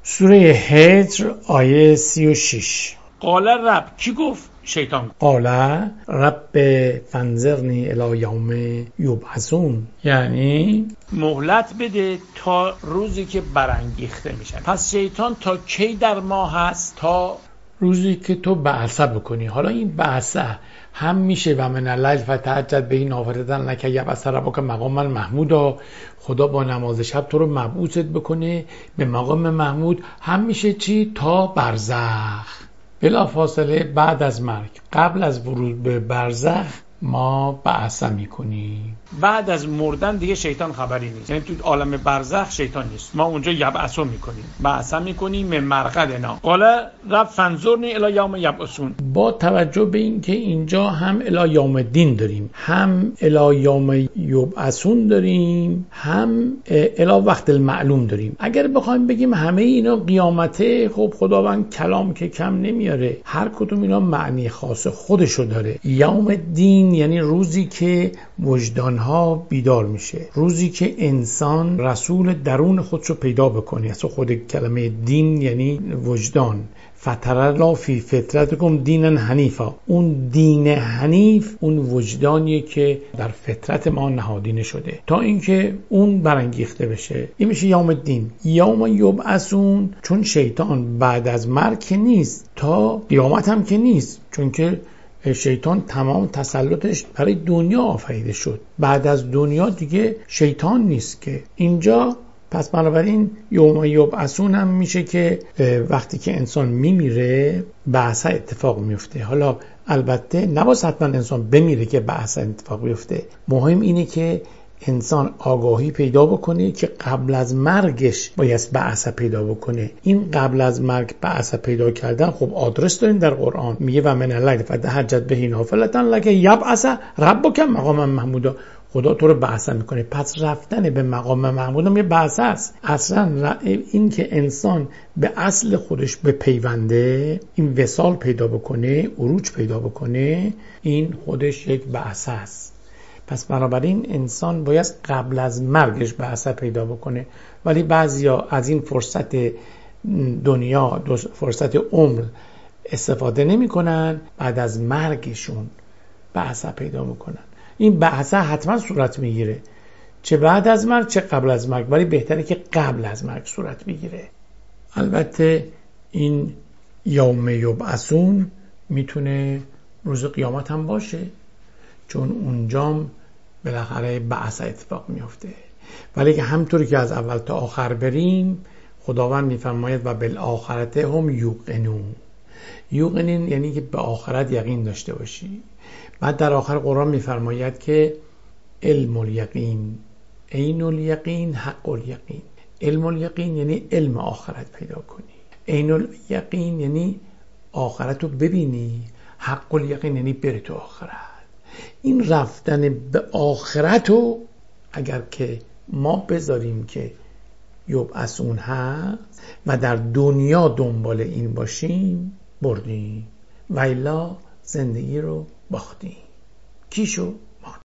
سوره هجر آیه 36. قال رب، کی گفت؟ شیطان. قال رب فانظرنی الی یوم یبعثون، یعنی مهلت بده تا روزی که برانگیخته میشن. پس شیطان تا کی در ما هست؟ تا روزی که تو بعثه بکنی. حالا این بعثه هم میشه و من اللیل فتهجد به نافلة لک یبعث ربک مقاما محمودا، خدا با نماز شب تو رو مبعوثت بکنه به مقام محمود. هم میشه چی؟ تا برزخ، بلا فاصله بعد از مرگ، قبل از ورود به برزخ ما بعثه میکنیم. بعد از مردن دیگه شیطان خبری نیست، یعنی تو عالم برزخ شیطان نیست، ما اونجا یبعثو میکنیم، بعثه میکنیم من مرقدنا. قال رب فانظرنی الی یوم یبعثون. با توجه به این که اینجا هم الی یوم الدین داریم، هم الی یوم یبعثون داریم، هم الی وقت المعلوم داریم. اگر بخوایم بگیم همه اینا قیامته، خب خداوند کلام که کم نمیاره، هر کدوم اینا معنی خاص خودشو داره. یوم الدین یعنی روزی که وجدانها بیدار میشه، روزی که انسان رسول درون خودشو پیدا بکنه. اصلا خود کلمه دین یعنی وجدان. فترلا فی فطرتکم دینا حنیفا، اون دین حنیف اون وجدانیه که در فطرت ما نهادینه شده تا اینکه اون برانگیخته بشه. این میشه یوم الدین. یوم یبعثون، چون شیطان بعد از مرگ که نیست، تا قیامت هم که نیست، چون که شیطان تمام تسلطش برای دنیا آفریده شد. بعد از دنیا دیگه شیطان نیست که اینجا. پس بنابراین یوم یبعثون هم میشه که وقتی که انسان میمیره بعثه اتفاق میفته. حالا البته نباید حتما انسان بمیره که بعثه اتفاق بیفته، مهم اینه که انسان آگاهی پیدا بکنه که قبل از مرگش باید بعثه پیدا بکنه. این قبل از مرگ بعثه پیدا کردن خب آدرس داریم در قرآن، میگه و من اللیل فتهجد به نافلة لک یبعث ربک مقاما محمودا، خدا تو رو بعثه میکنه. پس رفتن به مقام محمود هم یه بعثه است. اصلا این که انسان به اصل خودش به پیونده، این وصال پیدا بکنه، عروج پیدا بکنه، این خودش یک بعثه است. پس بنابراین انسان باید قبل از مرگش بعثه پیدا بکنه. ولی بعضیا از این فرصت دنیا، فرصت عمر استفاده نمی کنن، بعد از مرگشون بعثه پیدا میکنن. این بعثه حتما صورت میگیره، چه بعد از مرگ چه قبل از مرگ، ولی بهتره که قبل از مرگ صورت بگیره. البته این یوم یبعثون میتونه روز قیامت هم باشه، چون اونجام بالاخره بعثه اتفاق میفته. ولی که همطوری که از اول تا آخر بریم، خداوند میفرماید و بالآخرت هم یوقنون. یوقنون یعنی که به آخرت یقین داشته باشی. بعد در آخر قرآن میفرماید که علم الیقین، عین الیقین، حق الیقین. علم الیقین یعنی علم آخرت پیدا کنی، عین الیقین یعنی آخرت رو ببینی، حق الیقین یعنی بری تو آخرت. این رفتن به آخرت رو اگر که ما بذاریم که یبعثون هست و در دنیا دنبال این باشیم، بردیم، و الا زندگی رو باختیم. کی شو؟